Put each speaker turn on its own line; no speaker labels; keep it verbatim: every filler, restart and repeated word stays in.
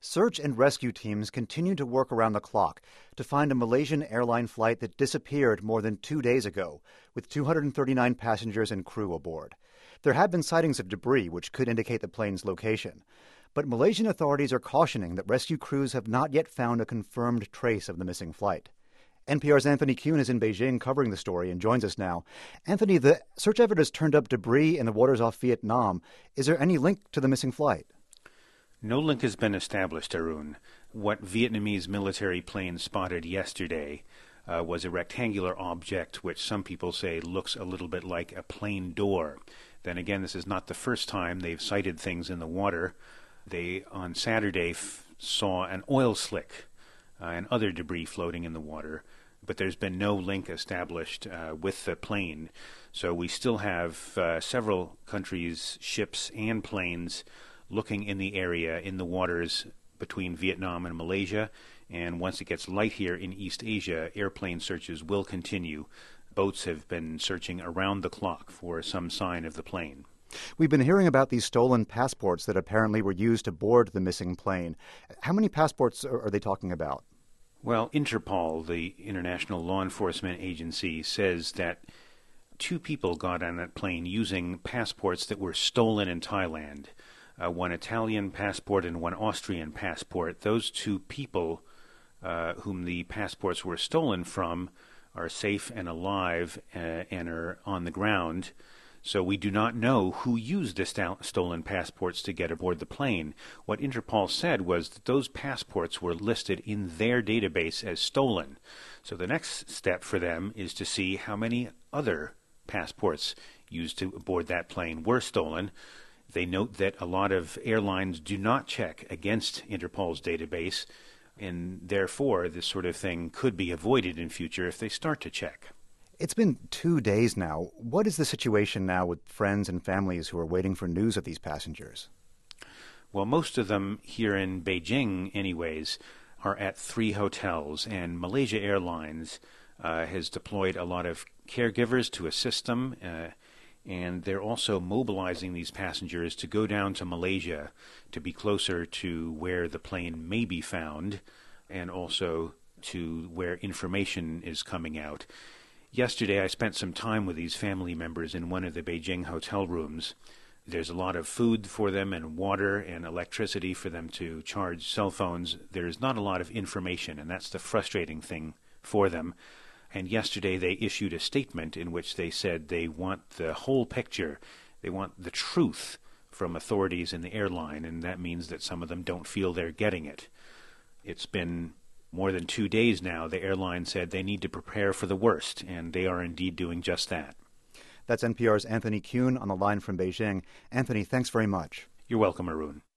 Search and rescue teams continue to work around the clock to find a Malaysian airline flight that disappeared more than two days ago, with two hundred thirty-nine passengers and crew aboard. There have been sightings of debris, which could indicate the plane's location. But Malaysian authorities are cautioning that rescue crews have not yet found a confirmed trace of the missing flight. N P R's Anthony Kuhn is in Beijing covering the story and joins us now. Anthony, the search effort has turned up debris in the waters off Vietnam. Is there any link to the missing flight?
No link has been established, Arun. What Vietnamese military plane spotted yesterday uh, was a rectangular object which some people say looks a little bit like a plane door. Then again, this is not the first time they've sighted things in the water. They, on Saturday, f- saw an oil slick uh, and other debris floating in the water, but there's been no link established uh, with the plane. So we still have uh, several countries' ships and planes looking in the area, in the waters between Vietnam and Malaysia. And once it gets light here in East Asia, airplane searches will continue. Boats have been searching around the clock for some sign of the plane.
We've been hearing about these stolen passports that apparently were used to board the missing plane. How many passports are they talking about?
Well, Interpol, the international law enforcement agency, says that two people got on that plane using passports that were stolen in Thailand. Uh, one Italian passport and one Austrian passport. Those two people uh, whom the passports were stolen from are safe and alive uh, and are on the ground. So we do not know who used the st- stolen passports to get aboard the plane. What Interpol said was that those passports were listed in their database as stolen. So the next step for them is to see how many other passports used to board that plane were stolen. They note that a lot of airlines do not check against Interpol's database, and therefore this sort of thing could be avoided in future if they start to check.
It's been two days now. What is the situation now with friends and families who are waiting for news of these passengers?
Well, most of them here in Beijing, anyways, are at three hotels, and Malaysia Airlines uh, has deployed a lot of caregivers to assist them, uh, and they're also mobilizing these passengers to go down to Malaysia to be closer to where the plane may be found and also to where information is coming out. Yesterday, I spent some time with these family members in one of the Beijing hotel rooms. There's a lot of food for them and water and electricity for them to charge cell phones. There's not a lot of information, and that's the frustrating thing for them. And yesterday they issued a statement in which they said they want the whole picture. They want the truth from authorities in the airline, and that means that some of them don't feel they're getting it. It's been more than two days now. The airline said they need to prepare for the worst, and they are indeed doing just that.
That's N P R's Anthony Kuhn on the line from Beijing. Anthony, thanks very much.
You're welcome, Arun.